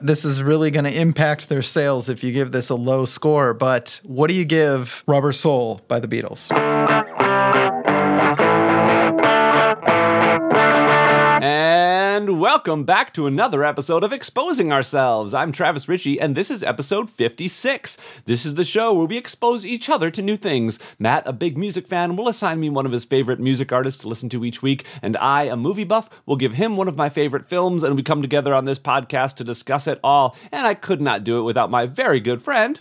this is really going to impact their sales if you give this a low score, but what do you give Rubber Soul by the Beatles? And welcome back to another episode of Exposing Ourselves. I'm Travis Ritchie, and this is episode 56. This is the show where we expose each other to new things. Matt, a big music fan, will assign me one of his favorite music artists to listen to each week, and I, a movie buff, will give him one of my favorite films, and we come together on this podcast to discuss it all. And I could not do it without my very good friend,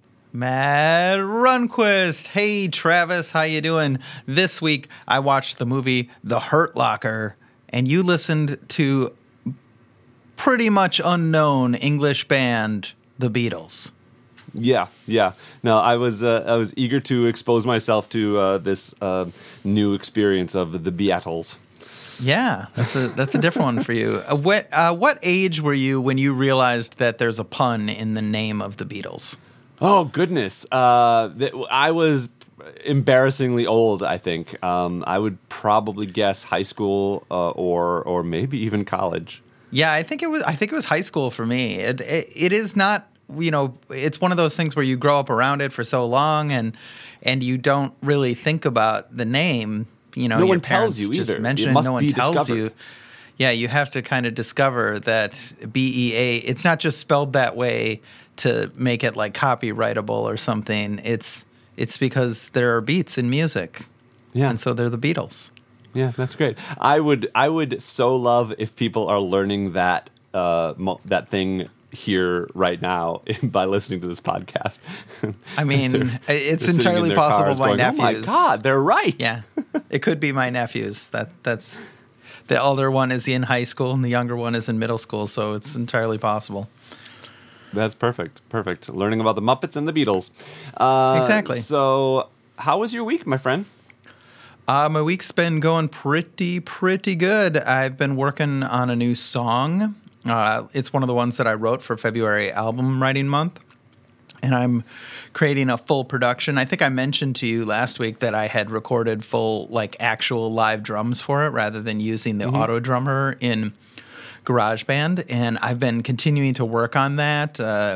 Matt Runquist. Hey, Travis, how you doing? This week, I watched the movie The Hurt Locker, and you listened to pretty much unknown English band, The Beatles. Yeah. No, I was eager to expose myself to this new experience of the Beatles. Yeah, that's a different one for you. What age were you when you realized that there's a pun in the name of the Beatles? Oh goodness, I was embarrassingly old. I think I would probably guess high school or maybe even college. Yeah, I think it was high school for me. It is not, it's one of those things where you grow up around it for so long and you don't really think about the name. No one tells you either. Mention it. No one tells you. Yeah, you have to kind of discover that BEA. It's not just spelled that way to make it like copyrightable or something. It's because there are beats in music. Yeah, and so they're the Beatles. Yeah, that's great. I would so love if people are learning that that thing here right now by listening to this podcast. I mean, it's entirely possible my nephews. Oh my God, they're right. Yeah, it could be my nephews. That's the older one is in high school and the younger one is in middle school, so it's entirely possible. That's perfect. Learning about the Muppets and the Beatles. Exactly. So, how was your week, my friend? My week's been going pretty good. I've been working on a new song. It's one of the ones that I wrote for February album writing month. And I'm creating a full production. I think I mentioned to you last week that I had recorded full, actual live drums for it rather than using the auto drummer in GarageBand. And I've been continuing to work on that,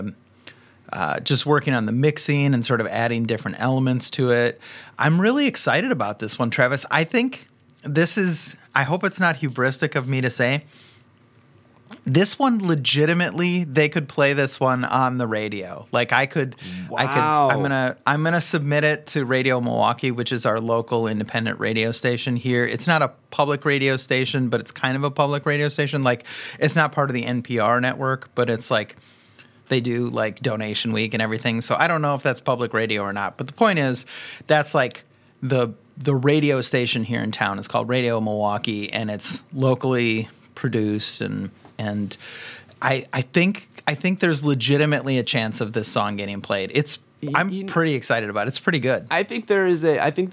just working on the mixing and sort of adding different elements to it. I'm really excited about this one, Travis. I think I hope it's not hubristic of me to say, this one legitimately, they could play this one on the radio. Wow. I'm gonna submit it to Radio Milwaukee, which is our local independent radio station here. It's not a public radio station, but it's kind of a public radio station. It's not part of the NPR network, but it's they do donation week and everything. So I don't know if that's public radio or not. But the point is, that's the radio station here in town is called Radio Milwaukee, and it's locally produced and I think there's legitimately a chance of this song getting played. I'm pretty excited about it. It's pretty good. I think there is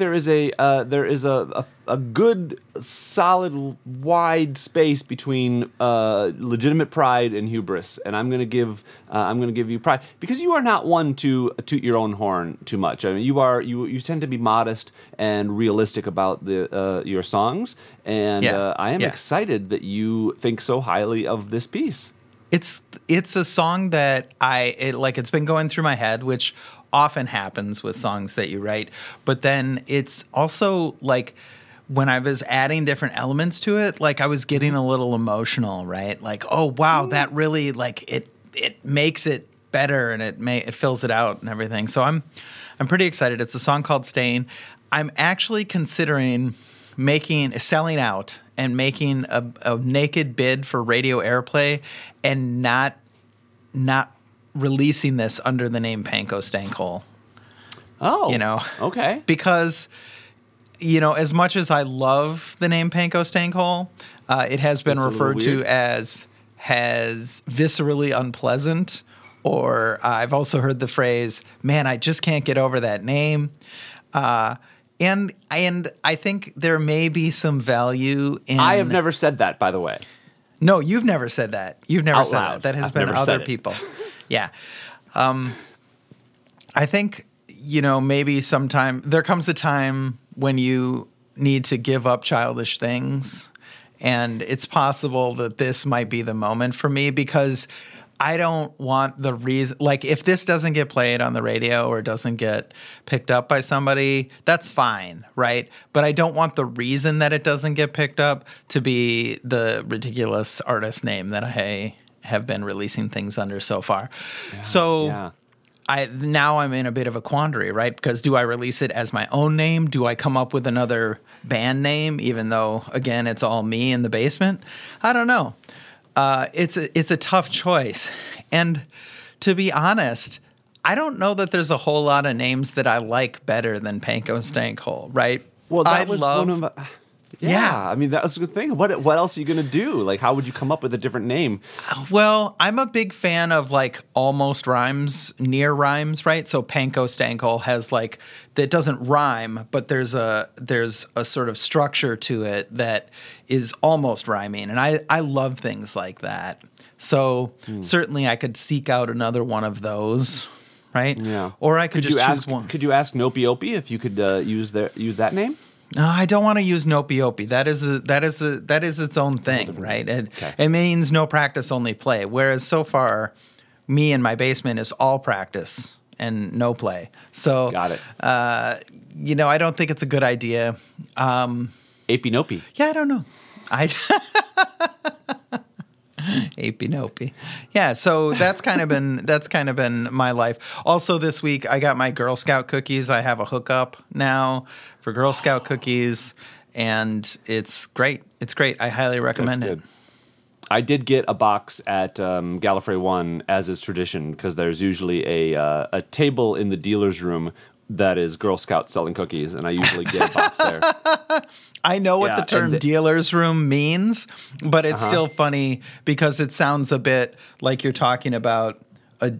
a good solid wide space between legitimate pride and hubris, and I'm going to give you pride because you are not one to toot your own horn too much. I mean, you tend to be modest and realistic about your songs, and I am excited that you think so highly of this piece. It's a song that it's been going through my head, which often happens with songs that you write. But then it's also when I was adding different elements to it, I was getting a little emotional, right? Oh wow, that really it makes it better and it fills it out and everything. So I'm pretty excited. It's a song called Staying. I'm actually considering selling out and making a naked bid for radio airplay and not releasing this under the name Panko Stankhole. Oh, okay. Because, as much as I love the name Panko Stankhole, it has been referred to as viscerally unpleasant, or I've also heard the phrase, man, I just can't get over that name. And I think there may be some value in... I have never said that, by the way. No, you've never said that. You've never said loud. That. That has I've been other people. Yeah. I think, maybe sometime there comes a time when you need to give up childish things. And it's possible that this might be the moment for me because I don't want the reason, like if this doesn't get played on the radio or doesn't get picked up by somebody, that's fine, right? But I don't want the reason that it doesn't get picked up to be the ridiculous artist name that I have been releasing things under so far. So now I'm in a bit of a quandary, right? Because do I release it as my own name? Do I come up with another band name, even though, again, it's all me in the basement? I don't know. It's a tough choice. And to be honest, I don't know that there's a whole lot of names that I like better than Panko Stankhole, right? Well, that was one of my... Yeah, I mean, that was a good thing. What else are you going to do? Like, how would you come up with a different name? Well, I'm a big fan of like almost rhymes, near rhymes, right? So Panko Stankhole has like, that doesn't rhyme, but there's a sort of structure to it that is almost rhyming. And I love things like that. So certainly I could seek out another one of those, right? Yeah. Or I could just choose one. Could you ask Nopi Opie if you could use that name? No, I don't want to use Nopi Opie. That is its own thing, right? It means no practice, only play. Whereas so far, me in my basement is all practice and no play. So got it. I don't think it's a good idea. Apie Nopi. Yeah, I don't know. Apie Nopi. Yeah, so that's kind of been my life. Also this week I got my Girl Scout cookies. I have a hookup now for Girl Scout cookies, and it's great. It's great. I highly recommend it. I did get a box at Gallifrey One, as is tradition, because there's usually a table in the dealer's room that is Girl Scouts selling cookies, and I usually get a box there. I know what the term dealer's room means, but it's still funny because it sounds a bit like you're talking about a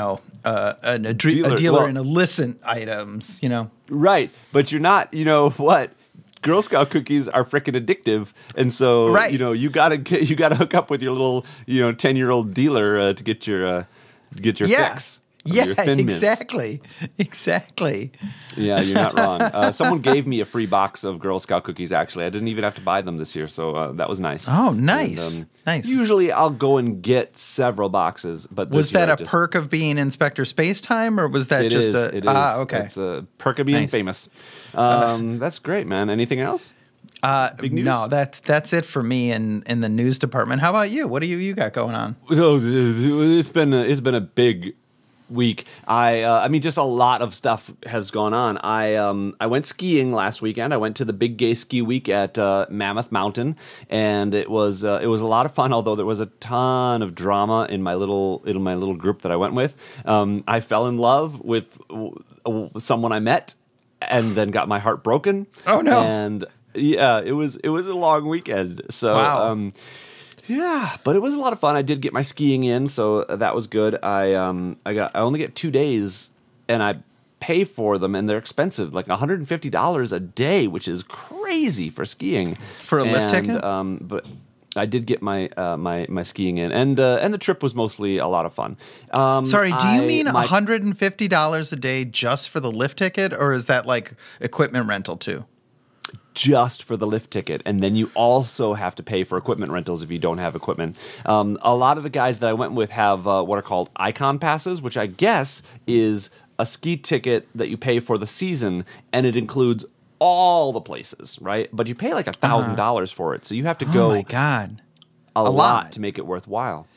dealer in illicit items, Right, but you're not, what? Girl Scout cookies are freaking addictive, and so right. You gotta hook up with your little 10-year-old dealer to get your fix. Yeah, exactly. Yeah, you're not wrong. Someone gave me a free box of Girl Scout cookies, actually. I didn't even have to buy them this year, so that was nice. Oh, nice. And, nice. Usually I'll go and get several boxes, but was that a perk of being Inspector Spacetime, or was that it just is, a... It is. okay. It's a perk of being famous. That's great, man. Anything else? Big news? No, that's it for me in the news department. How about you? What do you got going on? It's been a big week. I mean, just a lot of stuff has gone on. I went skiing last weekend. I went to the Big Gay Ski Week at Mammoth Mountain, and it was a lot of fun. Although there was a ton of drama in my little group that I went with. I fell in love with someone I met, and then got my heart broken. Oh no! And yeah, it was a long weekend. So wow. Yeah, but it was a lot of fun. I did get my skiing in, so that was good. I only get 2 days, and I pay for them, and they're expensive, like $150 a day, which is crazy for skiing. For a lift ticket? But I did get my my skiing in, and the trip was mostly a lot of fun. Sorry, do you mean $150 a day just for the lift ticket, or is that like equipment rental too? Just for the lift ticket, and then you also have to pay for equipment rentals if you don't have equipment. A lot of the guys that I went with have what are called icon passes, which I guess is a ski ticket that you pay for the season, and it includes all the places, right? But you pay like $1,000 for it, so you have to go. Oh my God, a lot to make it worthwhile,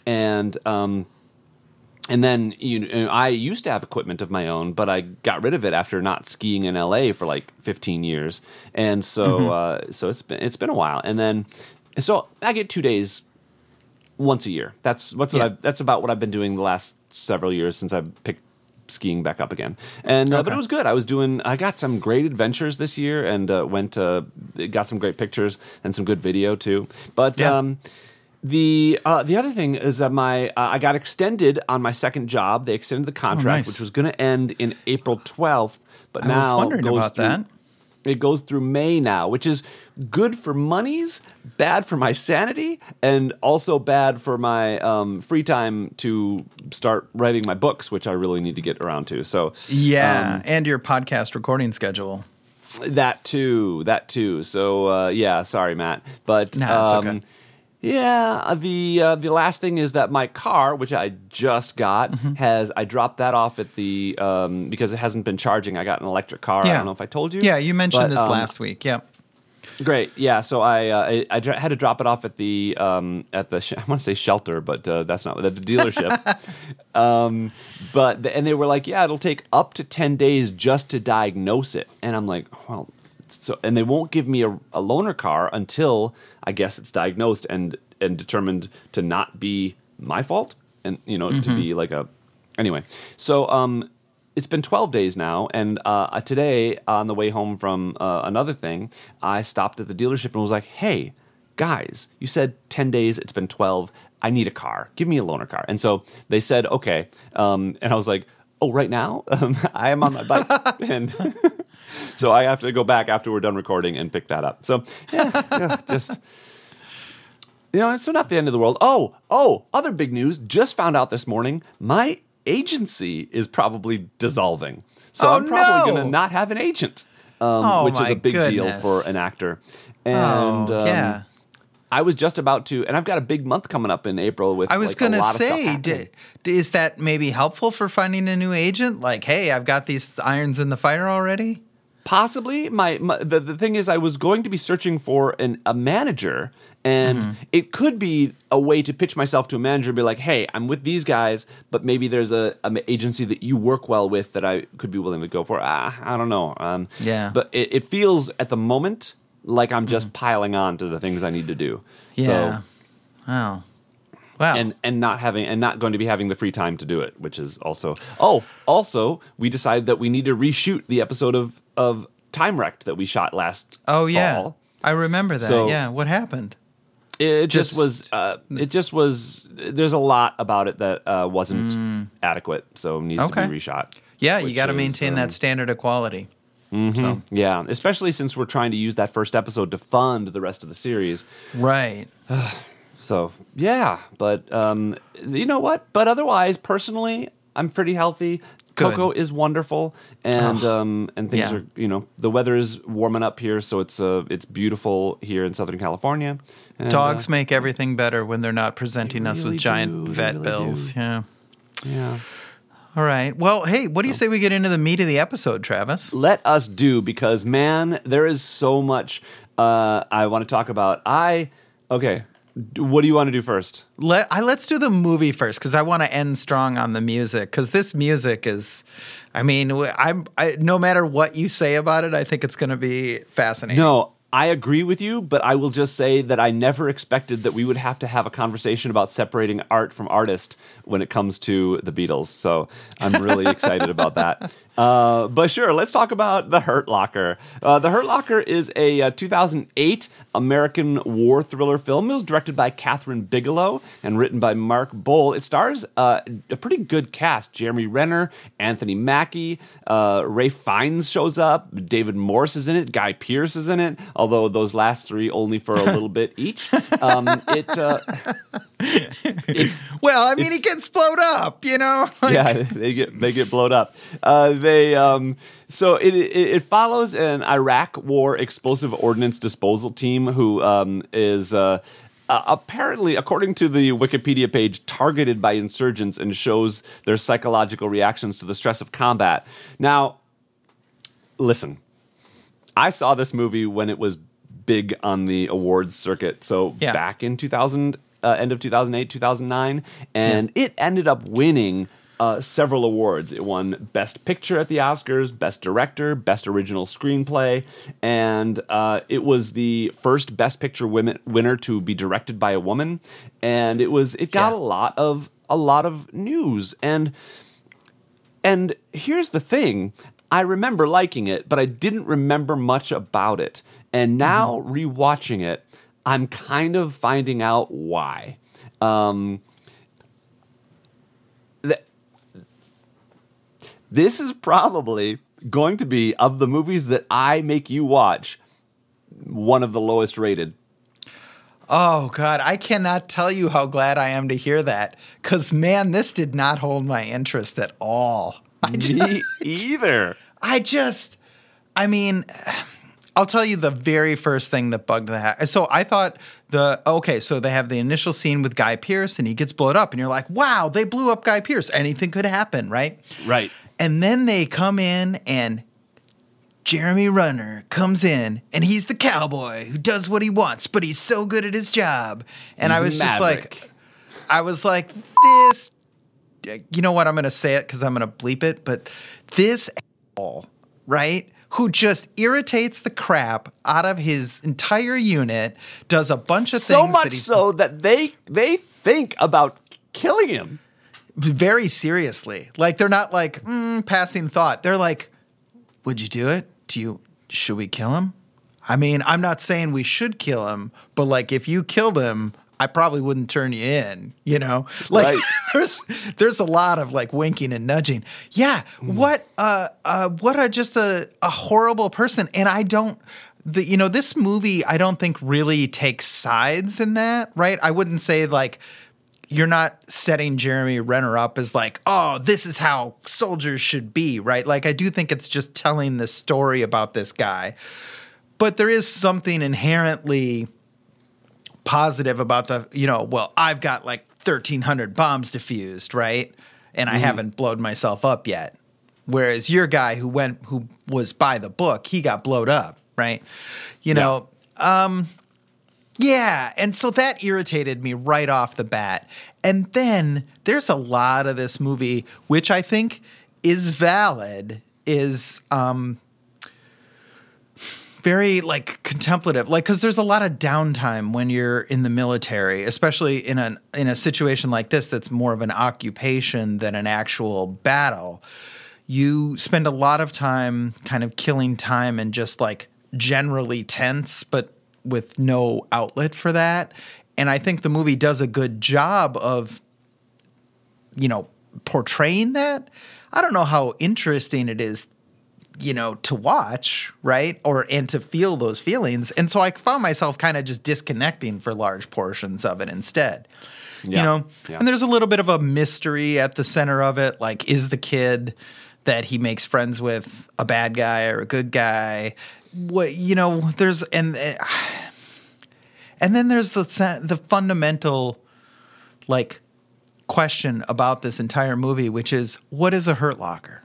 and then I used to have equipment of my own, but I got rid of it after not skiing in LA for like 15 years, and so so it's been a while. And then so I get 2 days once a year. That's about what I've been doing the last several years since I've picked skiing back up again. And but it was good. I got some great adventures this year, and got some great pictures and some good video too. But The other thing is that I got extended on my second job. They extended the contract, which was going to end in April 12th, but now I was wondering about that. It goes through May now, which is good for monies, bad for my sanity, and also bad for my free time to start writing my books, which I really need to get around to. So and your podcast recording schedule. That too. So sorry, Matt, but it's okay. Yeah, the last thing is that my car, which I just got, I dropped that off at the because it hasn't been charging. I got an electric car. I Yeah. don't know if I told you. Yeah, you mentioned but, this last week. Yep. Great. Yeah. So I had to drop it off at the I want to say shelter, but that's not at the dealership. And they were like, yeah, it'll take up to 10 days just to diagnose it. And I'm like, well, and they won't give me a loaner car until I guess it's diagnosed and determined to not be my fault and to be like anyway. So it's been 12 days now, and today, on the way home from another thing, I stopped at the dealership and was like, hey, guys, you said 10 days, it's been 12, I need a car. Give me a loaner car. And so they said, okay. And I was like, oh, right now? I am on my bike. And so I have to go back after we're done recording and pick that up. So, yeah just... it's not the end of the world. Oh, other big news. Just found out this morning, my agency is probably dissolving. So I'm probably going to not have an agent, which is a big deal for an actor. And yeah. I was just about to, and I've got a big month coming up in April with I was going to say, is that maybe helpful for finding a new agent? Like, hey, I've got these irons in the fire already? Possibly. The thing is, I was going to be searching for a manager, and it could be a way to pitch myself to a manager and be like, hey, I'm with these guys, but maybe there's an agency that you work well with that I could be willing to go for. I don't know. Yeah. But it feels at the moment like I'm just piling on to the things I need to do. Yeah. So, wow. And not going to be having the free time to do it, which is also. Also, we decided that we need to reshoot the episode of Time Wrecked that we shot last fall. I remember that. So, yeah. What happened? It just was. There's a lot about it that wasn't adequate, so it needs to be reshot. Yeah, you got to maintain that standard of quality. So. Yeah, especially since we're trying to use that first episode to fund the rest of the series. Right. So yeah, but you know what? But otherwise, personally, I'm pretty healthy. Good. Coco is wonderful, and things are the weather is warming up here, so it's beautiful here in Southern California. And, dogs make everything better when they're not presenting us with giant vet bills. Do. Yeah. Yeah. All right. Well, hey, what do you say we get into the meat of the episode, Travis? Let us do, because man, there is so much I want to talk about. Okay. What do you want to do first? Let's do the movie first, because I want to end strong on the music, because this music is, I mean, no matter what you say about it, I think it's going to be fascinating. No, I agree with you, but I will just say that I never expected that we would have to have a conversation about separating art from artist when it comes to the Beatles. So I'm really excited about that. But sure, let's talk about The Hurt Locker. The Hurt Locker is a 2008 American war thriller film. It was directed by Catherine Bigelow and written by Mark Boal. It stars a pretty good cast. Jeremy Renner, Anthony Mackie, Ray Fiennes shows up, David Morse is in it, Guy Pearce is in it, although those last three only for a little bit each. He gets blowed up, Yeah, they get blowed up. So it follows an Iraq War explosive ordnance disposal team who is apparently, according to the Wikipedia page, targeted by insurgents and shows their psychological reactions to the stress of combat. Now, listen, I saw this movie when it was big on the awards circuit. So back in 2000, end of 2008, 2009, and it ended up winning several awards. It won Best Picture at the Oscars, Best Director, Best Original Screenplay, and it was the first Best Picture winner to be directed by a woman. And it got a lot of news. And here's the thing. I remember liking it, but I didn't remember much about it. And now rewatching it, I'm kind of finding out why. This is probably going to be, of the movies that I make you watch, one of the lowest rated. Oh, God, I cannot tell you how glad I am to hear that. Because, man, this did not hold my interest at all. Me either. I'll tell you the very first thing that bugged the heck. So I thought So they have the initial scene with Guy Pearce, and he gets blown up, and you're like, wow, they blew up Guy Pearce. Anything could happen, right? Right. And then they come in, and Jeremy Renner comes in, and he's the cowboy who does what he wants, but he's so good at his job. And He's I was a just maverick. this, you know what? I'm going to say it because I'm going to bleep it, but this asshole, right? Who just irritates the crap out of his entire unit, does a bunch of So things much so that they think about killing him. very seriously. Like, they're not like passing thought. They're like, would you do it? Should we kill him? I mean, I'm not saying we should kill him, but like, if you killed him, I probably wouldn't turn you in, you know? Like, Right. there's a lot of like winking and nudging. Yeah. What a horrible person. And this movie, I don't think really takes sides in that, right? I wouldn't say like, you're not setting Jeremy Renner up as like, oh, this is how soldiers should be, right? Like, I do think it's just telling the story about this guy. But there is something inherently positive about I've got like 1,300 bombs diffused, right? And I haven't blown myself up yet. Whereas your guy who was by the book, he got blowed up, right? Yeah, and so that irritated me right off the bat. And then there's a lot of this movie, which I think is valid, is very like contemplative, like, because there's a lot of downtime when you're in the military, especially in a situation like this that's more of an occupation than an actual battle. You spend a lot of time kind of killing time and just like generally tense, but with no outlet for that. And I think the movie does a good job of, portraying that. I don't know how interesting it is, to watch, right? And to feel those feelings. And so I found myself kind of just disconnecting for large portions of it instead. Yeah. And there's a little bit of a mystery at the center of it. Like, is the kid that he makes friends with a bad guy or a good guy? There's and then there's the fundamental like question about this entire movie, which is, what is a Hurt Locker?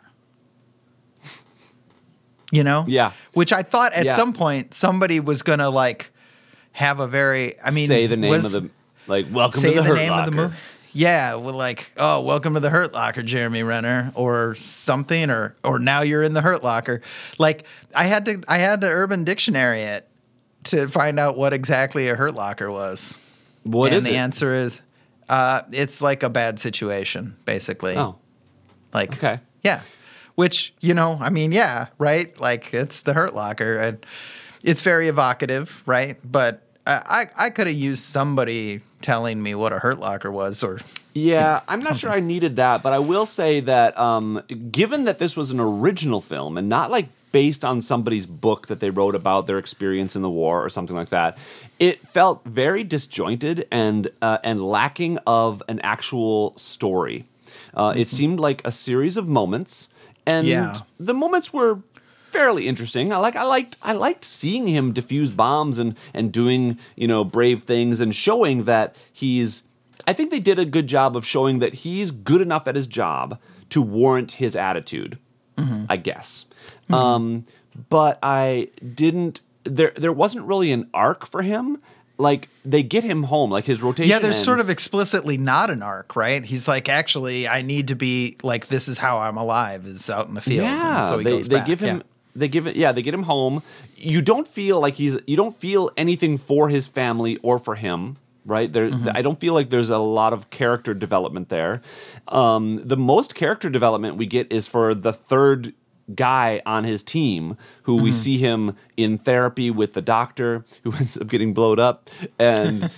Yeah. Which I thought at some point somebody was gonna like have a very, say the name of the, like, welcome to the Hurt Locker. Of the movie. Yeah, well, like, oh, welcome to the Hurt Locker, Jeremy Renner, or something, or now you're in the Hurt Locker. Like, I had to Urban Dictionary it to find out what exactly a Hurt Locker was. What is it? And the answer is, it's like a bad situation, basically. Oh, like, okay, yeah. Which, yeah, right? Like, it's the Hurt Locker, and it's very evocative, right? But I could have used somebody telling me what a Hurt Locker was, or yeah, I'm not sure I needed that, but I will say that given that this was an original film and not like based on somebody's book that they wrote about their experience in the war or something like that, it felt very disjointed and lacking of an actual story. It seemed like a series of moments, and the moments were fairly interesting. I liked seeing him defuse bombs and doing, brave things and showing that I think they did a good job of showing that he's good enough at his job to warrant his attitude, I guess. But I didn't, there wasn't really an arc for him. Like, they get him home, like his rotation. Yeah, there's ends. sort of explicitly not an arc, right? He's like, actually, I need to be like, this is how I'm alive, is out in the field. Yeah, and so he goes back. give him. They get him home. You don't feel like you don't feel anything for his family or for him, right? I don't feel like there's a lot of character development there. The most character development we get is for the third guy on his team, who we see him in therapy with the doctor, who ends up getting blowed up, and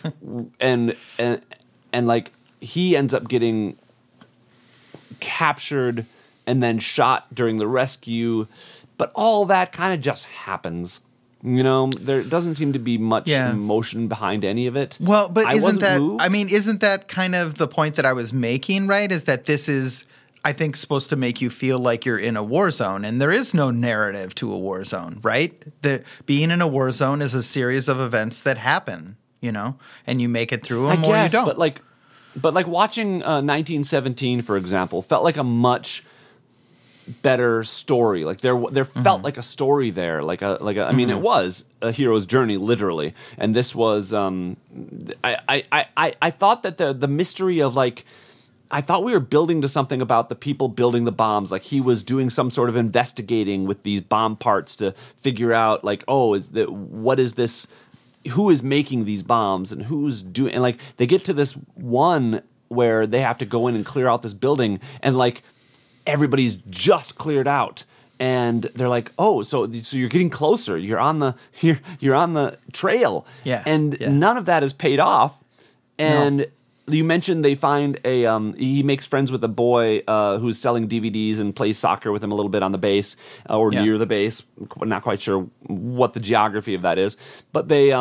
like, he ends up getting captured and then shot during the rescue. But all that kind of just happens. There doesn't seem to be much emotion behind any of it. Well, but isn't moved. that kind of the point that I was making, right? Is that this is, I think, supposed to make you feel like you're in a war zone, and there is no narrative to a war zone, right? Being in a war zone is a series of events that happen, and you make it through I them or guess, you don't. but like watching 1917, for example, felt like a much better story. Like there felt like a story there. I mean, it was a hero's journey, literally. And this was, I thought that the mystery of like, I thought we were building to something about the people building the bombs. Like he was doing some sort of investigating with these bomb parts to figure out like, what is this? Who is making these bombs and who's doing? And like they get to this one where they have to go in and clear out this building, and like everybody's just cleared out, and they're like, "Oh, so you're getting closer. You're on the trail." Yeah, and none of that is paid off. And you mentioned they find he makes friends with a boy who's selling DVDs and plays soccer with him a little bit on the base or near the base. Not quite sure what the geography of that is, but they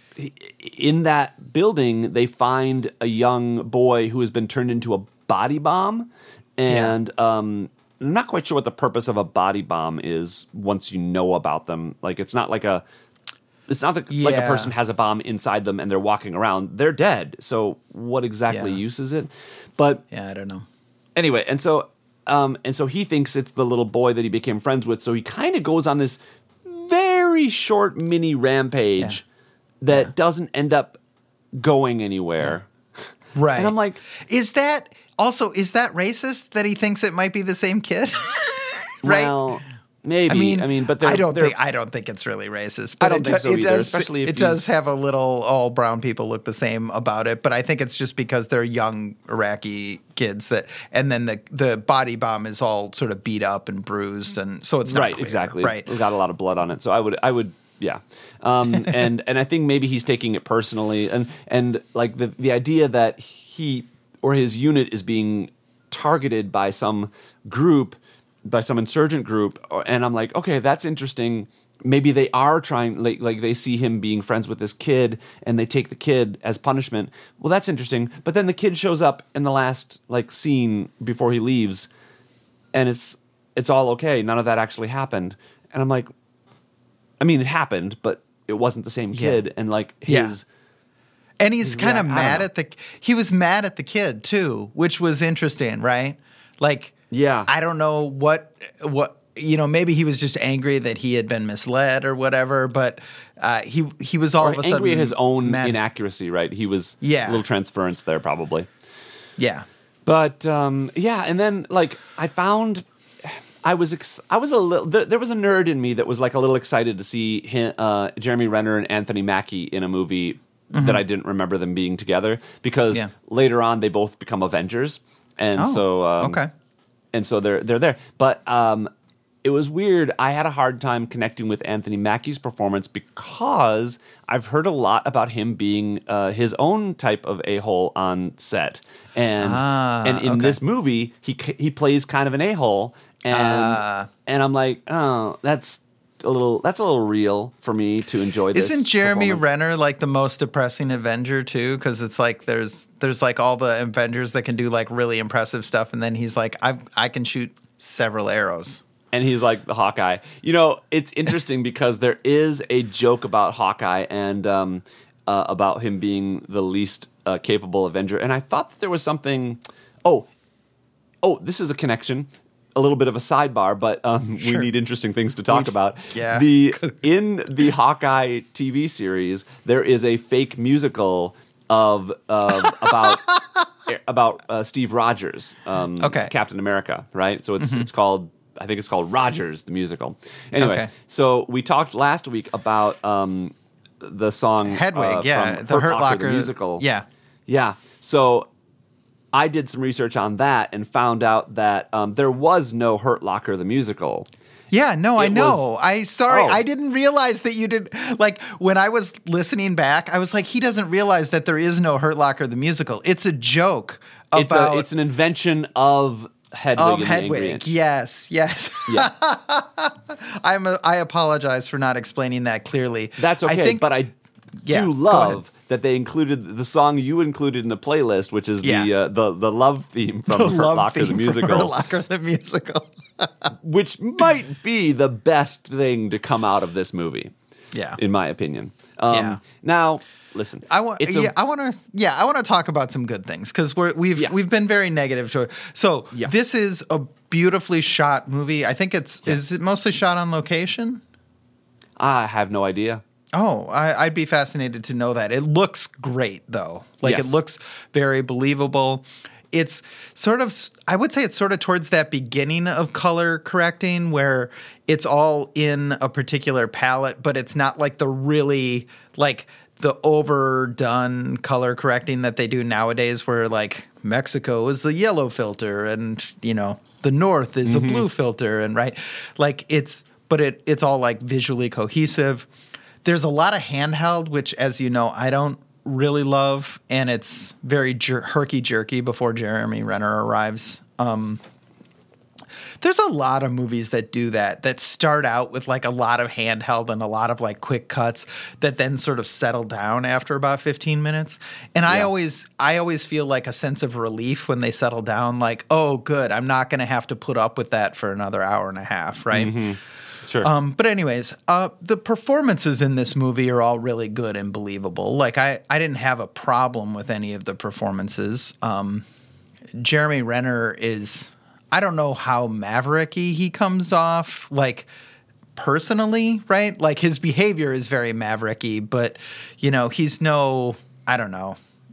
in that building they find a young boy who has been turned into a body bomb, and I'm not quite sure what the purpose of a body bomb is once you know about them. Like it's not like a person has a bomb inside them and they're walking around. They're dead. So what exactly use is it? But I don't know. Anyway, and so he thinks it's the little boy that he became friends with. So he kind of goes on this very short mini rampage that doesn't end up going anywhere. Right. And I'm like, is that racist that he thinks it might be the same kid? Right. Well, maybe. I mean, but I don't think it's really racist. But I don't think so either. Especially if it does have a little all brown people look the same about it. But I think it's just because they're young Iraqi kids and then the body bomb is all sort of beat up and bruised, and so it's not right. clear. Exactly. Right. It's got a lot of blood on it. So I would. Yeah, and I think maybe he's taking it personally, and like the idea that he or his unit is being targeted by some group, by some insurgent group, and I'm like, okay, that's interesting. Maybe they are trying, like they see him being friends with this kid, and they take the kid as punishment. Well, that's interesting. But then the kid shows up in the last scene before he leaves, and it's all okay. None of that actually happened, and I'm like, I mean, it happened, but it wasn't the same kid, and his. And he's kind of mad he was mad at the kid too, which was interesting, right? Like, I don't know what maybe he was just angry that he had been misled or whatever, but he was all of a sudden angry at his own inaccuracy, right? He was a little transference there, probably. Yeah. But and then I found I was a little there was a nerd in me that was a little excited to see Jeremy Renner and Anthony Mackie in a movie that I didn't remember them being together, because later on they both become Avengers, and and so they're there. But it was weird. I had a hard time connecting with Anthony Mackie's performance because I've heard a lot about him being his own type of a-hole on set, and in this movie he plays kind of an a-hole, and I'm like, oh, that's a little real for me to enjoy this. Isn't Jeremy Renner the most depressing Avenger too? Because it's there's all the Avengers that can do really impressive stuff, and then he's like, I can shoot several arrows. And he's like the Hawkeye. It's interesting because there is a joke about Hawkeye and about him being the least capable Avenger. And I thought that there was something. Oh, this is a connection. A little bit of a sidebar, but we need interesting things to talk about. Yeah. In the Hawkeye TV series, there is a fake musical of about Steve Rogers, Captain America, right? So it's called. I think it's called Rogers the Musical. Anyway, so we talked last week about the song Hedwig, from the Hurt Locker the musical. Yeah. So I did some research on that and found out that there was no Hurt Locker the musical. Yeah, no, I know. I didn't realize that you did. When I was listening back, I was like, he doesn't realize that there is no Hurt Locker the musical. It's a joke about. It's an invention of Hedwig. Yes. Yeah. I apologize for not explaining that clearly. That's okay, but I do love that they included the song you included in the playlist, which is the love theme from Hurt Locker the musical. Hurt Locker the musical, which might be the best thing to come out of this movie. Yeah, in my opinion. Now listen. I want to talk about some good things because we've been very negative to it. So this is a beautifully shot movie. I think is it mostly shot on location? I have no idea. Oh, I'd be fascinated to know that. It looks great though. Like it looks very believable. It's sort of, I would say it's sort of towards that beginning of color correcting where it's all in a particular palette, but it's not like the really, like the overdone color correcting that they do nowadays where like Mexico is a yellow filter and, you know, the North is a blue filter and right. Like it's all like visually cohesive. There's a lot of handheld, which as you know, I don't really love, and it's very herky-jerky before Jeremy Renner arrives. There's a lot of movies that do that start out with like a lot of handheld and a lot of like quick cuts that then sort of settle down after about 15 minutes. And I always feel like a sense of relief when they settle down, like, oh, good, I'm not going to have to put up with that for another hour and a half, right? Mm-hmm. Sure. But anyways, the performances in this movie are all really good and believable. Like I didn't have a problem with any of the performances. Jeremy Renner is, I don't know how mavericky he comes off, like personally, right? Like his behavior is very mavericky, but you know, he's no, I don't know,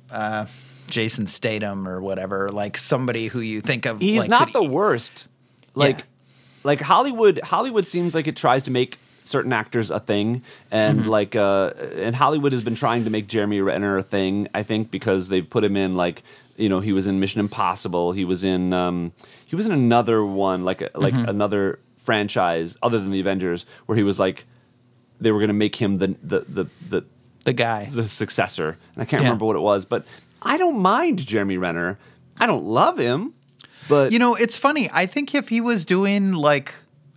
Jason Statham or whatever, like somebody who you think of. He's like, not the worst. Like Hollywood seems like it tries to make certain actors a thing, and and Hollywood has been trying to make Jeremy Renner a thing. I think because they've put him in like, you know, he was in Mission Impossible. He was in another one like another franchise other than the Avengers where he was like they were going to make him the guy, the successor, and I can't remember what it was, but I don't mind Jeremy Renner. I don't love him. But you know, it's funny. I think if he was doing like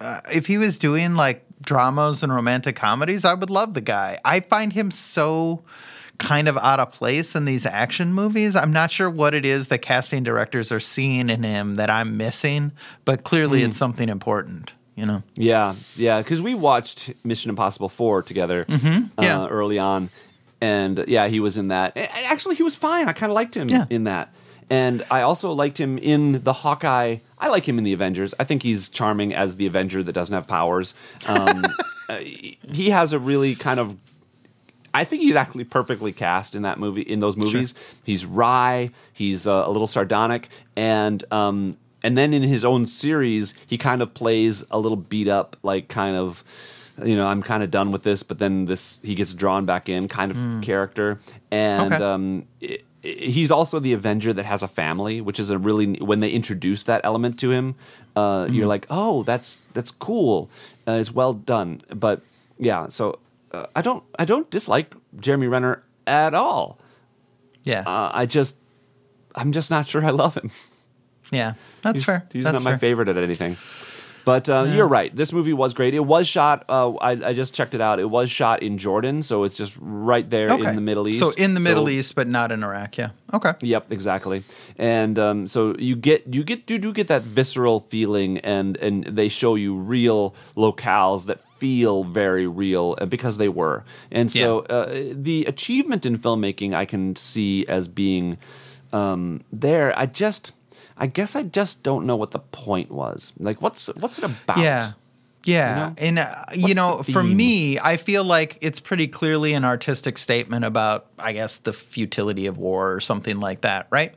dramas and romantic comedies, I would love the guy. I find him so kind of out of place in these action movies. I'm not sure what it is that casting directors are seeing in him that I'm missing, but clearly it's something important, you know? Yeah, because we watched Mission Impossible 4 together early on, and he was in that. And actually, he was fine. I kind of liked him in that. And I also liked him in the Hawkeye. I like him in the Avengers. I think he's charming as the Avenger that doesn't have powers. He has a really kind of... I think he's actually perfectly cast in that movie. In those movies, he's wry. He's a little sardonic, and then in his own series, he kind of plays a little beat up, like kind of, you know, I'm kind of done with this. But then he gets drawn back in kind of character, and he's also the Avenger that has a family, which is a really, when they introduce that element to him, you're like, oh, that's cool. It's well done. But yeah, so I don't dislike Jeremy Renner at all. Yeah. I'm just not sure I love him. Yeah, that's fair. He's not my favorite at anything. But you're right. This movie was great. It was shot. I just checked it out. It was shot in Jordan, so it's just right there in the Middle East. So in the Middle East, but not in Iraq. Yeah. Okay. Yep. Exactly. And so you do get that visceral feeling, and they show you real locales that feel very real because they were. And so the achievement in filmmaking I can see as being there. I guess I just don't know what the point was. Like, what's it about? Yeah. Yeah. You know? And, for me, I feel like it's pretty clearly an artistic statement about, I guess, the futility of war or something like that, right?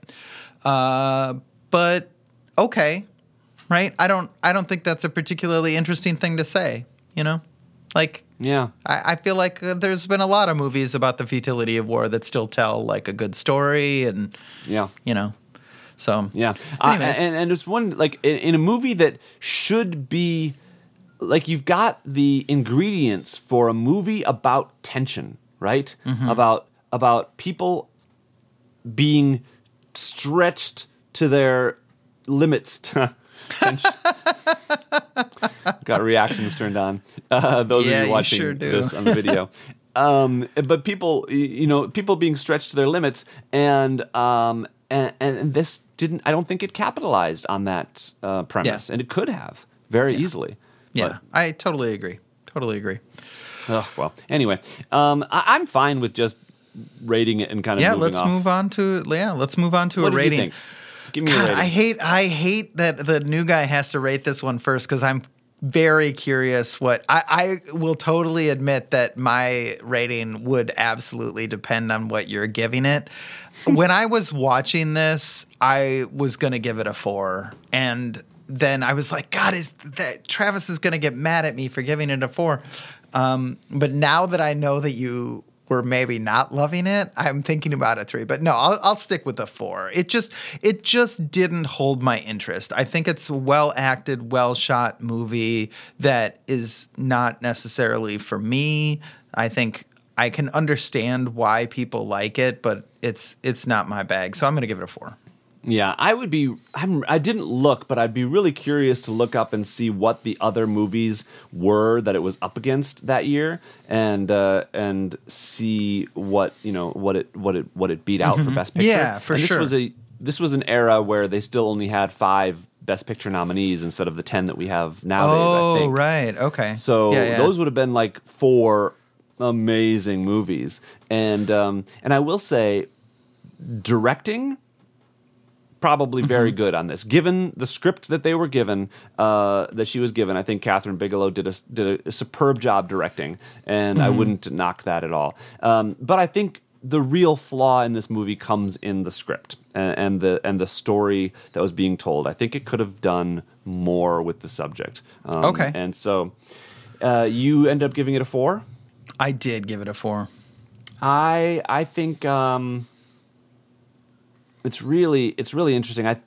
But, okay, right? I don't think that's a particularly interesting thing to say, you know? Like, yeah, I feel like there's been a lot of movies about the futility of war that still tell, like, a good story and, you know. So yeah, and it's one like in a movie that should be like you've got the ingredients for a movie about tension, right? Mm-hmm. About people being stretched to their limits. Got reactions turned on. Those of you watching this on the video. But people, people being stretched to their limits, and this didn't. I don't think it capitalized on that premise, and it could have very easily. Yeah, but, I totally agree. Oh well. Anyway, I'm fine with just rating it and kind of Yeah, moving let's off. move on to What a did rating. you think? Give me a God, rating. I hate that the new guy has to rate this one first because I'm very curious what I will totally admit that my rating would absolutely depend on what you're giving it. When I was watching this, I was going to give it a 4. And then I was like, God, is that Travis is going to get mad at me for giving it a 4. But now that I know that you were maybe not loving it, I'm thinking about a 3. But no, I'll stick with the 4. It just didn't hold my interest. I think it's a well acted, well shot movie that is not necessarily for me. I think I can understand why people like it, but it's not my bag. So I'm going to give it a 4. Yeah, I didn't look, but I'd be really curious to look up and see what the other movies were that it was up against that year, and see what it beat out for Best Picture. Yeah, for and sure. This was an era where they still only had 5 Best Picture nominees instead of the 10 that we have nowadays. I think. Right. Okay. So Yeah. those would have been like 4 amazing movies, and I will say, directing. Probably very good on this. Given the script that they were given, that she was given, I think Catherine Bigelow did a superb job directing, and I wouldn't knock that at all. But I think the real flaw in this movie comes in the script and the story that was being told. I think it could have done more with the subject. Okay. And so you ended up giving it a 4? I did give it a 4. I think. It's really interesting. I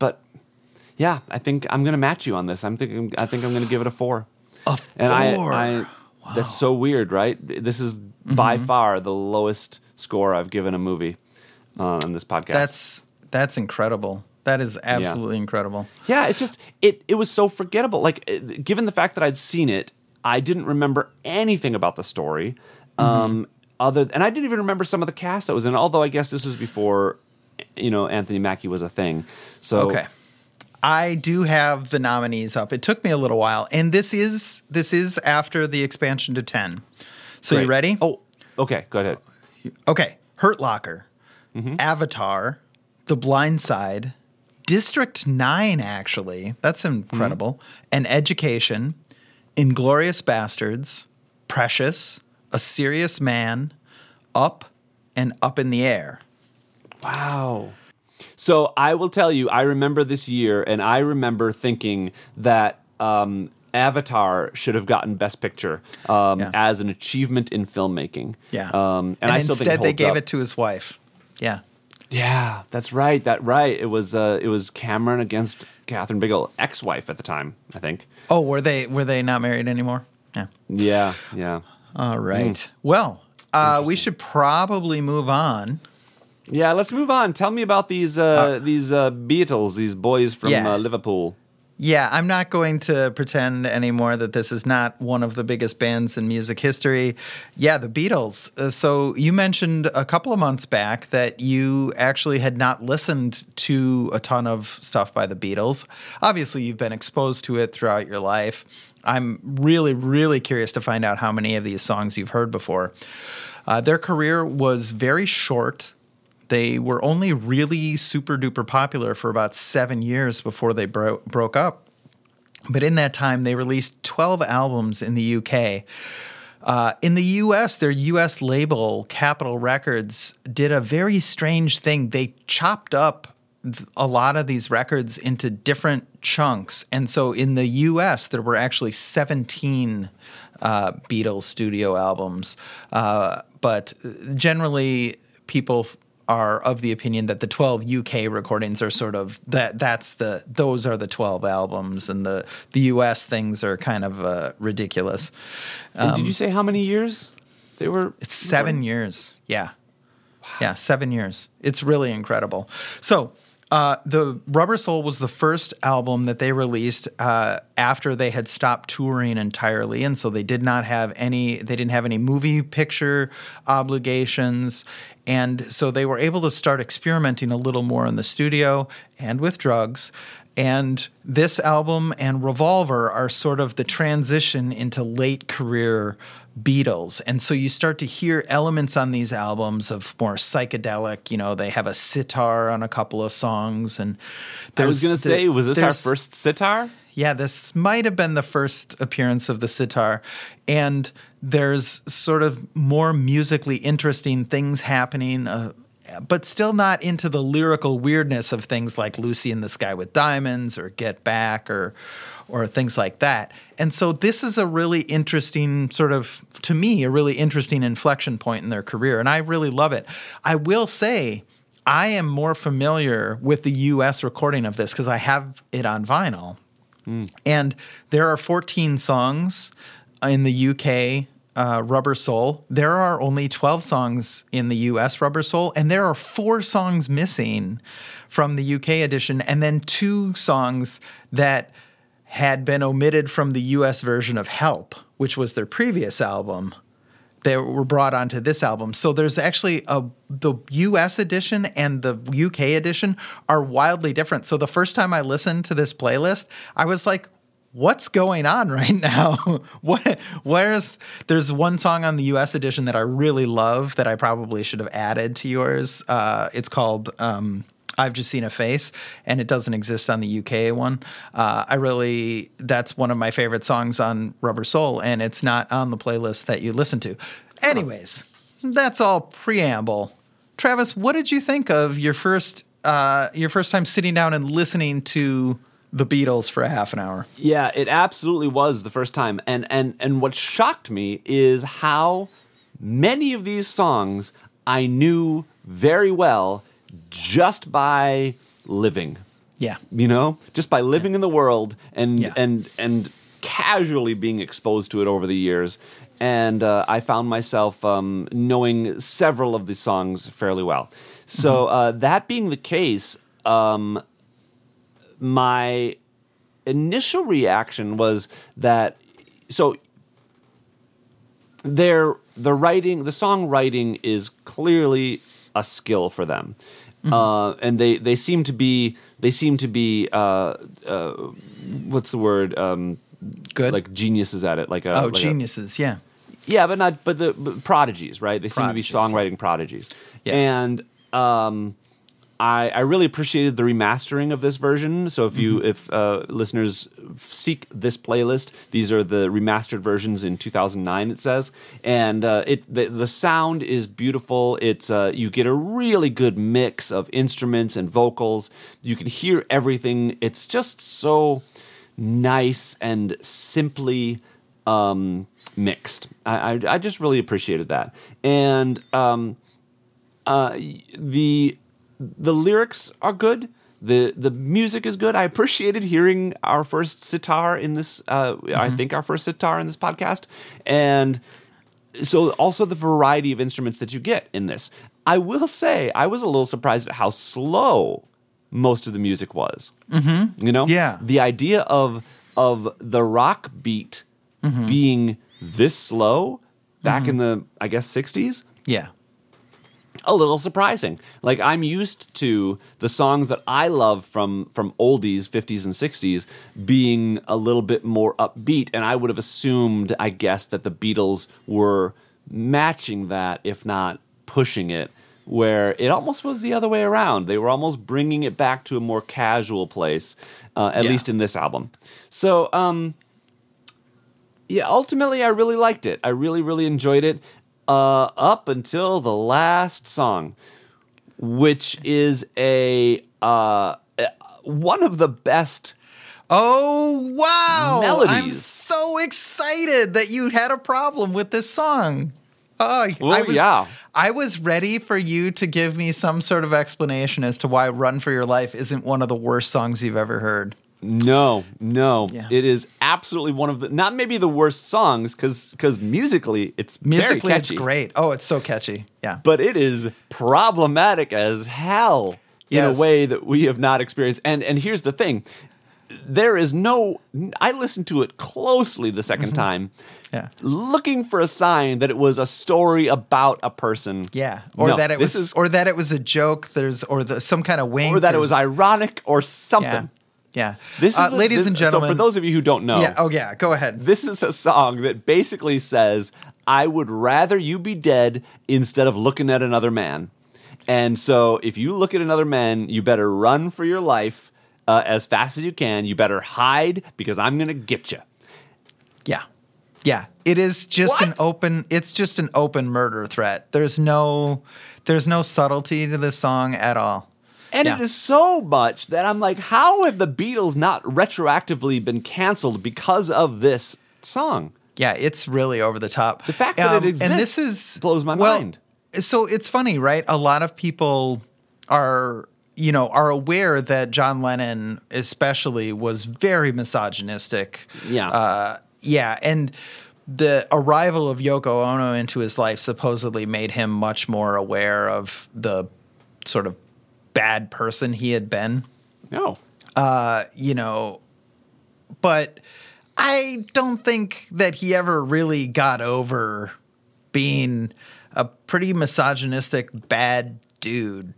think I'm going to match you on this. I think I'm going to give it a 4. A 4. And that's so weird, right? This is by far the lowest score I've given a movie on this podcast. That's incredible. That is absolutely incredible. Yeah, it's just it was so forgettable. Like, given the fact that I'd seen it, I didn't remember anything about the story. And I didn't even remember some of the cast that was in it. Although I guess this was before, Anthony Mackie was a thing. So Okay. I do have the nominees up. It took me a little while, and this is after the expansion to 10. So great. you ready? Oh, okay. Go ahead. Okay. Hurt Locker, Avatar, The Blind Side, District 9, actually. That's incredible. An Education, Inglourious Bastards, Precious, A Serious Man, Up, and Up in the Air. Wow. So I will tell you, I remember this year, and I remember thinking that Avatar should have gotten Best Picture as an achievement in filmmaking. Yeah. And I still think instead they gave up. it to his wife. Yeah. Yeah, that's right. It was Cameron against Catherine Bigelow, ex-wife at the time, I think. Oh, were they not married anymore? Yeah. Yeah. All right. Well, we should probably move on. Yeah, let's move on. Tell me about these Beatles, these boys from Liverpool. Yeah, I'm not going to pretend anymore that this is not one of the biggest bands in music history. Yeah, the Beatles. So you mentioned a couple of months back that you actually had not listened to a ton of stuff by the Beatles. Obviously, you've been exposed to it throughout your life. I'm really, really curious to find out how many of these songs you've heard before. Their career was very short. They were only really super duper popular for about 7 years before they broke up. But in that time, they released 12 albums in the UK. In the US, their US label, Capitol Records, did a very strange thing. They chopped up a lot of these records into different chunks. And so in the US, there were actually 17 Beatles studio albums. But generally, people are of the opinion that the 12 UK recordings are sort of those are the 12 albums, and the US things are kind of ridiculous. And did you say how many years they were? It's 7 years. Yeah. Wow. Yeah, 7 years. It's really incredible. So the Rubber Soul was the first album that they released after they had stopped touring entirely, and so they didn't have any movie picture obligations, and so they were able to start experimenting a little more in the studio and with drugs. And this album and Revolver are sort of the transition into late career Beatles. And so you start to hear elements on these albums of more psychedelic, they have a sitar on a couple of songs. And I was going to say, was this our first sitar? Yeah, this might have been the first appearance of the sitar. And there's sort of more musically interesting things happening, but still not into the lyrical weirdness of things like Lucy in the Sky with Diamonds or Get Back or things like that. And so this is a really interesting to me, a really interesting inflection point in their career. And I really love it. I will say I am more familiar with the U.S. recording of this because I have it on vinyl. And there are 14 songs in the U.K., Rubber Soul. There are only 12 songs in the U.S. Rubber Soul, and there are 4 songs missing from the U.K. edition, and then 2 songs that had been omitted from the U.S. version of Help, which was their previous album. They were brought onto this album. So there's actually the U.S. edition and the U.K. edition are wildly different. So the first time I listened to this playlist, I was like, what's going on right now? There's one song on the U.S. edition that I really love that I probably should have added to yours. It's called I've Just Seen a Face, and it doesn't exist on the UK one. That's one of my favorite songs on Rubber Soul, and it's not on the playlist that you listen to. Anyways, that's all preamble. Travis, what did you think of your first time sitting down and listening to the Beatles for a half an hour? Yeah, it absolutely was the first time. And what shocked me is how many of these songs I knew very well just by living. Yeah. Just by living in the world and casually being exposed to it over the years. And I found myself knowing several of these songs fairly well. So that being the case, my initial reaction was that the songwriting is clearly a skill for them, and they seem to be what's the word? Good, like geniuses at it, geniuses, yeah. Yeah, but prodigies, right? They seem to be songwriting prodigies. Yeah. And I really appreciated the remastering of this version. So if listeners seek this playlist, these are the remastered versions in 2009. It says, and the sound is beautiful. It's you get a really good mix of instruments and vocals. You can hear everything. It's just so nice and simply mixed. I just really appreciated that, and the lyrics are good. The music is good. I appreciated hearing our first sitar in this. I think our first sitar in this podcast, and so also the variety of instruments that you get in this. I will say I was a little surprised at how slow most of the music was. Yeah. The idea of the rock beat being this slow back in the, I guess, 60s. Yeah. A little surprising. Like, I'm used to the songs that I love from oldies, 50s and 60s, being a little bit more upbeat, and I would have assumed, I guess, that the Beatles were matching that, if not pushing it, where it almost was the other way around. They were almost bringing it back to a more casual place, at least in this album. So, ultimately, I really liked it. I really, really enjoyed it. Up until the last song, which is one of the best. Oh, wow. Melodies. I'm so excited that you had a problem with this song. Oh, I was ready for you to give me some sort of explanation as to why Run for Your Life isn't one of the worst songs you've ever heard. No. Yeah. It is absolutely one of the, not maybe the worst songs, because musically it's very catchy. It's great. Oh, it's so catchy. Yeah. But it is problematic as hell in a way that we have not experienced. And here's the thing. I listened to it closely the second time, looking for a sign that it was a story about a person. Yeah. Or that it was a joke, some kind of wink. Or that it was ironic or something. Yeah. This is ladies and gentlemen. So for those of you who don't know. Go ahead. This is a song that basically says, I would rather you be dead instead of looking at another man. And so if you look at another man, you better run for your life as fast as you can. You better hide because I'm going to get you. Yeah. Yeah. It is just it's just an open murder threat. There's no subtlety to this song at all. And it is so much that I'm like, how have the Beatles not retroactively been canceled because of this song? Yeah, it's really over the top. The fact that it exists blows my mind. So it's funny, right? A lot of people are aware that John Lennon especially was very misogynistic. Yeah. And the arrival of Yoko Ono into his life supposedly made him much more aware of the sort of bad person he had been. No. But I don't think that he ever really got over being a pretty misogynistic bad dude.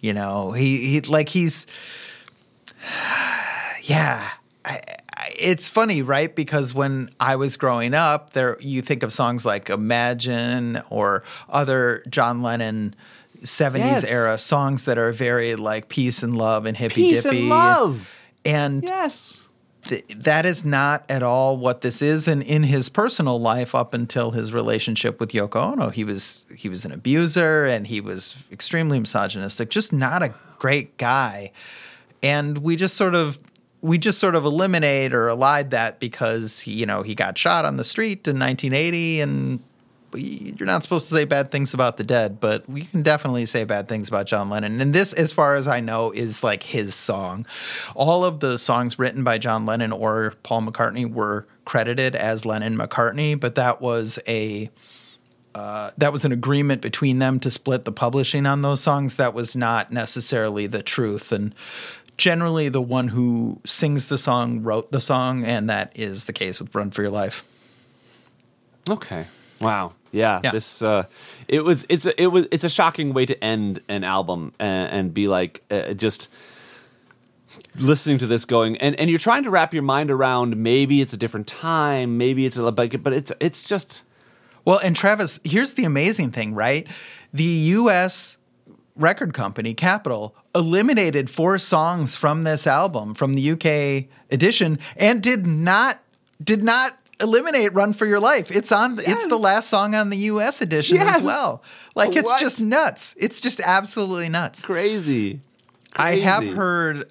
It's funny, right? Because when I was growing up, you think of songs like Imagine or other John Lennon 70s era songs that are very like peace and love and hippy-dippy. Peace and love. And yes. That is not at all what this is. And in his personal life, up until his relationship with Yoko Ono, he was an abuser and he was extremely misogynistic, just not a great guy. And we just sort of eliminate or elide that because he got shot on the street in 1980, and you're not supposed to say bad things about the dead, but we can definitely say bad things about John Lennon. And this, as far as I know, is like his song. All of the songs written by John Lennon or Paul McCartney were credited as Lennon-McCartney, but that was an agreement between them to split the publishing on those songs. That was not necessarily the truth. And generally, the one who sings the song wrote the song, and that is the case with Run for Your Life. Okay. Wow. Yeah. This it's a shocking way to end an album and be like just listening to this going and you're trying to wrap your mind around maybe it's a different time, maybe it's but it's just. Well, and Travis, here's the amazing thing, right? The U.S. record company, Capitol, eliminated 4 songs from this album, from the UK edition, and did not eliminate Run for Your Life. It's the last song on the US edition as well. Like, it's just nuts. It's just absolutely nuts. Crazy. I have heard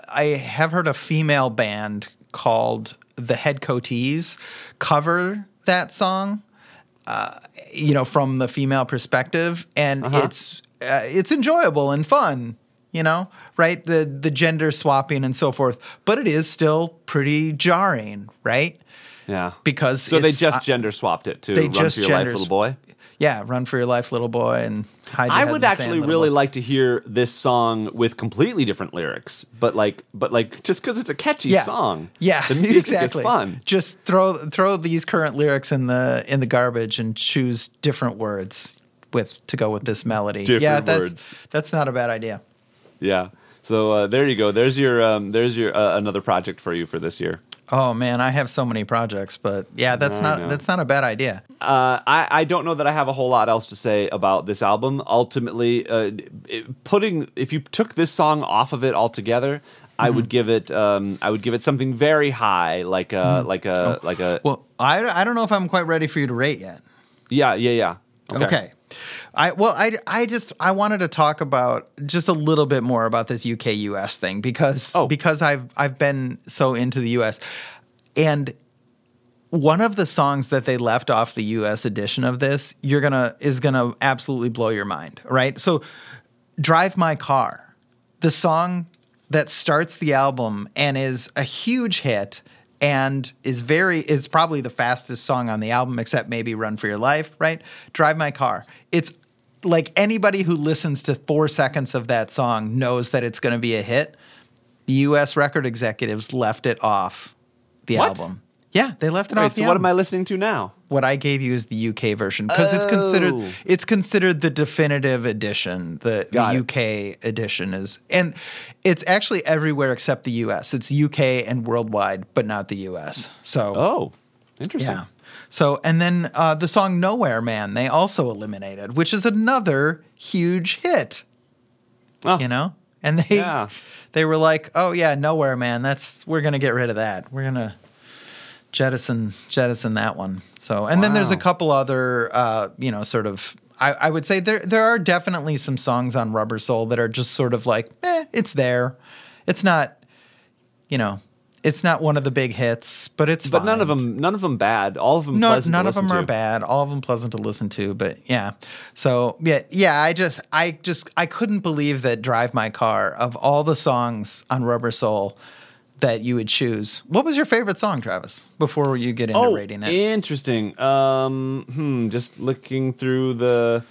a female band called the Head Coatees cover that song, from the female perspective, and it's enjoyable and fun, right? The gender swapping and so forth, but it is still pretty jarring, right? Yeah. Because they just gender swapped it to Run for Your Life, Little Boy? Yeah, Run for Your Life, Little Boy, and Hide Your I Head would in the actually Sand, really Boy. like to hear this song with completely different lyrics, but just because it's a catchy song. Yeah, the music exactly. is fun. Just throw these current lyrics in the garbage and choose different words to go with this melody. Words. That's not a bad idea. Yeah. So there you go. There's your another project for you for this year. Oh man, I have so many projects, but yeah, that's not a bad idea. I don't know that I have a whole lot else to say about this album. Ultimately, if you took this song off of it altogether, I would give it something very high, like a. Well, I don't know if I'm quite ready for you to rate yet. Yeah. Okay. I wanted to talk about just a little bit more about this UK US thing because I've been so into the US, and one of the songs that they left off the US edition of this is gonna absolutely blow your mind, right? So, Drive My Car, the song that starts the album and is a huge hit and is probably the fastest song on the album, except maybe Run for Your Life, right? Drive My Car. It's like anybody who listens to 4 seconds of that song knows that it's going to be a hit. The U.S. record executives left it off the album. Yeah, they left it off the album. So what am I listening to now? What I gave you is the UK version because it's considered the definitive edition. The UK edition is, and it's actually everywhere except the US. It's UK and worldwide, but not the US. So interesting. Yeah. So, and then the song Nowhere Man, they also eliminated, which is another huge hit, Oh, you know? And they were like, oh yeah, Nowhere Man, we're going to get rid of that. We're going to jettison that one. So, and then there's a Wow. couple other, sort of, I would say there are definitely some songs on Rubber Soul that are just sort of like, it's there. It's not, it's not one of the big hits, but it's but fine. none of them bad. All of them pleasant None to of them listen are to. bad. All of them pleasant to listen to, but yeah. So yeah. I couldn't believe that Drive My Car, of all the songs on Rubber Soul that you would choose. What was your favorite song, Travis? Before you get into rating it. Interesting. Just looking through the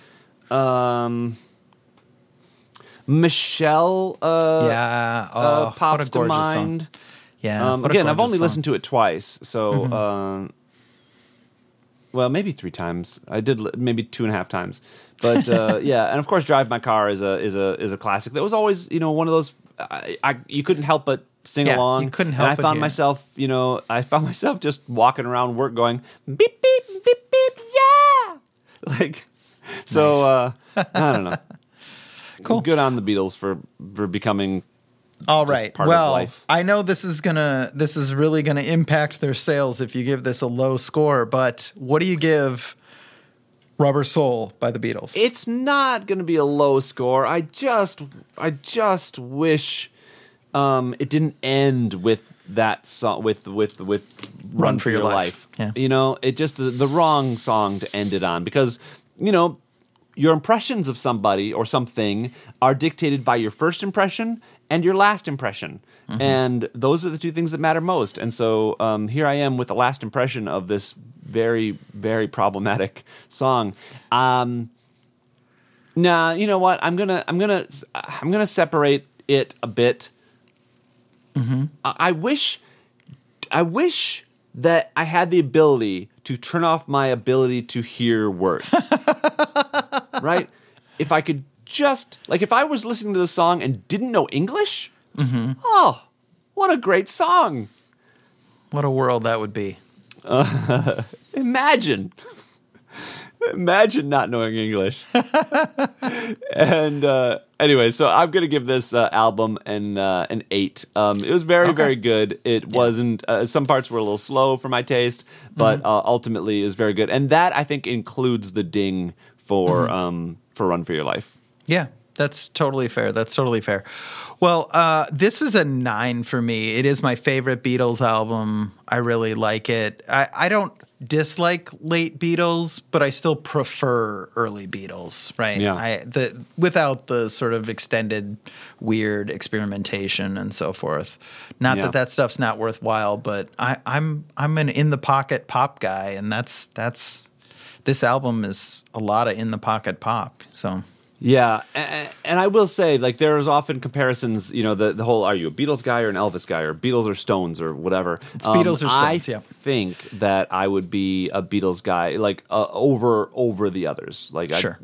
Michelle. What pops a to gorgeous mind. song. Yeah. Again, I've only listened to it twice, so well, maybe 3 times. I did maybe 2.5 times, but yeah. And of course, Drive My Car is a classic. That was always one of those. You couldn't help but sing along. You couldn't help and but I found myself just walking around work going beep beep beep beep yeah, like so. I don't know. Cool. Good on the Beatles for becoming. All right. part of Well, life. I know this is really gonna impact their sales if you give this a low score. But what do you give Rubber Soul by the Beatles? It's not going to be a low score. I just wish it didn't end with that song with Run for Your Life. Yeah. It just the wrong song to end it on, because your impressions of somebody or something are dictated by your first impression and your last impression. Mm-hmm. And those are the two things that matter most. And so here I am with the last impression of this very, very problematic song. Nah, you know what? I'm gonna separate it a bit. Mm-hmm. I wish that I had the ability to turn off my ability to hear words. Right? If I could if I was listening to the song and didn't know English, oh, what a great song. What a world that would be. Imagine not knowing English. And anyway, so I'm going to give this album an 8. It was very, very good. It wasn't, some parts were a little slow for my taste, but ultimately it was very good. And that, I think, includes the ding for Run for Your Life. Yeah, that's totally fair. Well, this is a 9 for me. It is my favorite Beatles album. I really like it. I don't dislike late Beatles, but I still prefer early Beatles, right? Yeah. Without the sort of extended weird experimentation and so forth. Not that stuff's not worthwhile, but I'm an in the pocket pop guy, and this album is a lot of in the pocket pop. So yeah, and I will say, like, there is often comparisons, the whole, are you a Beatles guy or an Elvis guy, or Beatles or Stones or whatever. It's Beatles or Stones, I think that I would be a Beatles guy, like, over the others. Like, sure.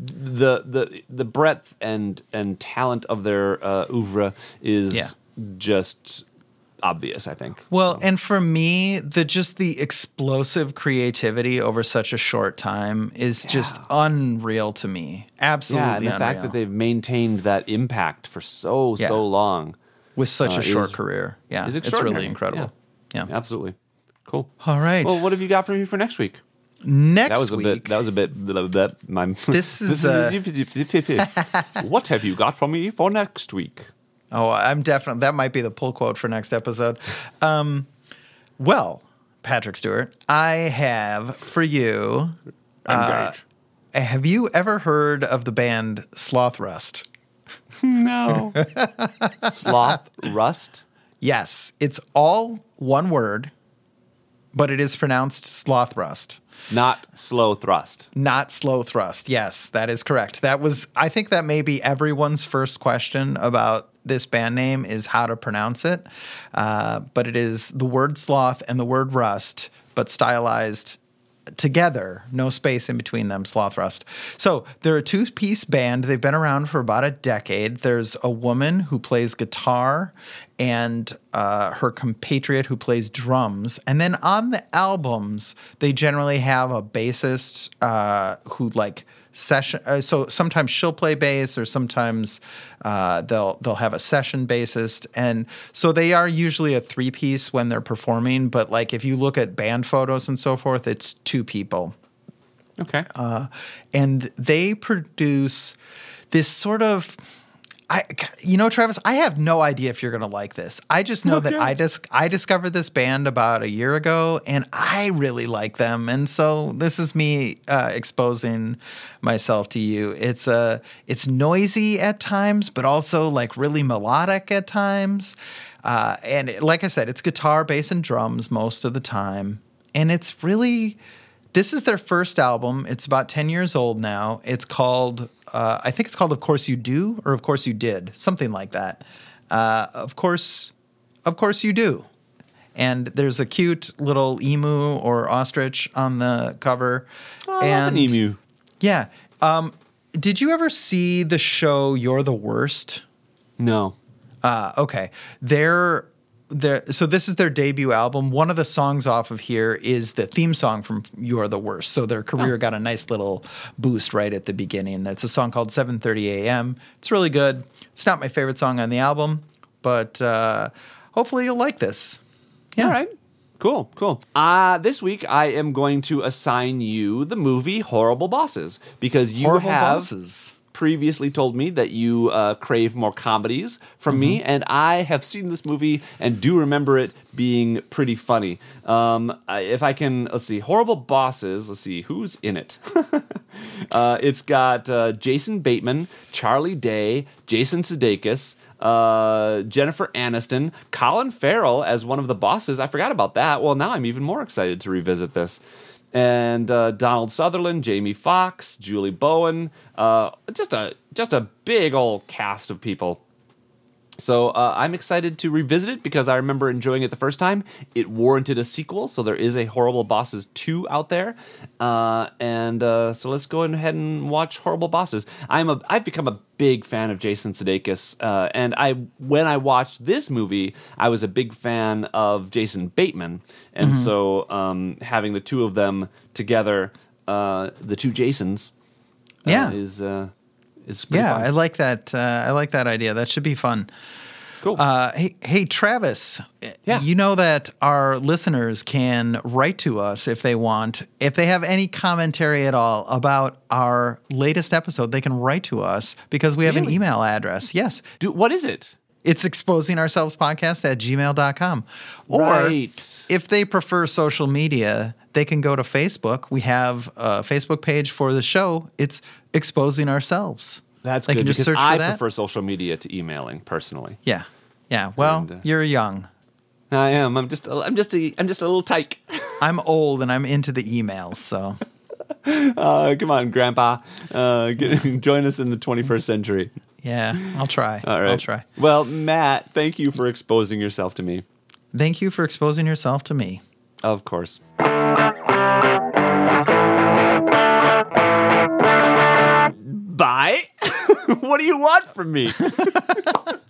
The breadth and talent of their oeuvre is just obvious, I think. Well, and for me, the explosive creativity over such a short time is just unreal to me. Absolutely and the unreal. fact that they've maintained that impact for so long with such a short career. Yeah, is it's extraordinary. really incredible. Yeah. Absolutely. Cool. All right. Well, what have you got for me for next week? Next week. That was a bit. This is. What have you got for me for next week? Oh, I'm definitely. That might be the pull quote for next episode. Well, Patrick Stewart, I have for you. I'm great. Have you ever heard of the band Sloth Rust? No. Sloth Rust? Yes, it's all one word, but it is pronounced Sloth Rust. Not slow thrust. Not slow thrust. Yes, that is correct. I think that may be everyone's first question about this band name is how to pronounce it. But it is the word sloth and the word rust, but stylized together, no space in between them, Sloth Rust. So they're a two-piece band. They've been around for about a decade. There's a woman who plays guitar and her compatriot who plays drums. And then on the albums, they generally have a bassist who like session. So sometimes she'll play bass, or sometimes they'll have a session bassist, and so they are usually a three-piece when they're performing. But like if you look at band photos and so forth, it's two people. Okay. And they produce this sort of. Travis, I have no idea if you're going to like this. I just know that I discovered this band about a year ago, and I really like them. And so this is me exposing myself to you. It's noisy at times, but also like really melodic at times. Like I said, it's guitar, bass, and drums most of the time. And it's really... This is their first album. It's about 10 years old now. It's called, I think it's called Of Course You Do, or Of Course You Did, something like that. Of course You do. And there's a cute little emu or ostrich on the cover. Oh, I love an emu. Yeah. Did you ever see the show You're the Worst? No. Okay. So this is their debut album. One of the songs off of here is the theme song from You're the Worst. So their career got a nice little boost right at the beginning. That's a song called 7:30 a.m. It's really good. It's not my favorite song on the album, but hopefully you'll like this. Yeah. All right. Cool. This week I am going to assign you the movie Horrible Bosses, because you Bosses. Previously told me that you crave more comedies from me, and I have seen this movie and do remember it being pretty funny. If I can, let's see, Horrible Bosses, let's see, who's in it? It's got Jason Bateman, Charlie Day, Jason Sudeikis, Jennifer Aniston, Colin Farrell as one of the bosses. I forgot about that. Well, now I'm even more excited to revisit this. And Donald Sutherland, Jamie Foxx, Julie Bowen, just a big old cast of people. So I'm excited to revisit it because I remember enjoying it the first time. It warranted a sequel, so there is a Horrible Bosses 2 out there. So let's go ahead and watch Horrible Bosses. I've become a big fan of Jason Sudeikis, and when I watched this movie, I was a big fan of Jason Bateman, and so having the two of them together, the two Jasons, is pretty fun. I like that. I like that idea. That should be fun. Cool. Hey, Travis. Yeah. You know that our listeners can write to us if they want. If they have any commentary at all about our latest episode, they can write to us because we have an email address. Yes. What is it? It's exposingourselvespodcast@gmail.com. Or if they prefer social media, they can go to Facebook. We have a Facebook page for the show. It's Exposing Ourselves. That's they good, can just because search for I that. prefer social media to emailing personally. Yeah. Well, you're young. I am. I'm just a little tyke. I'm old and I'm into the emails. So, come on, Grandpa, join us in the 21st century. Yeah, I'll try. All right. I'll try. Well, Matt, thank you for exposing yourself to me. Thank you for exposing yourself to me. Of course. Bye? What do you want from me?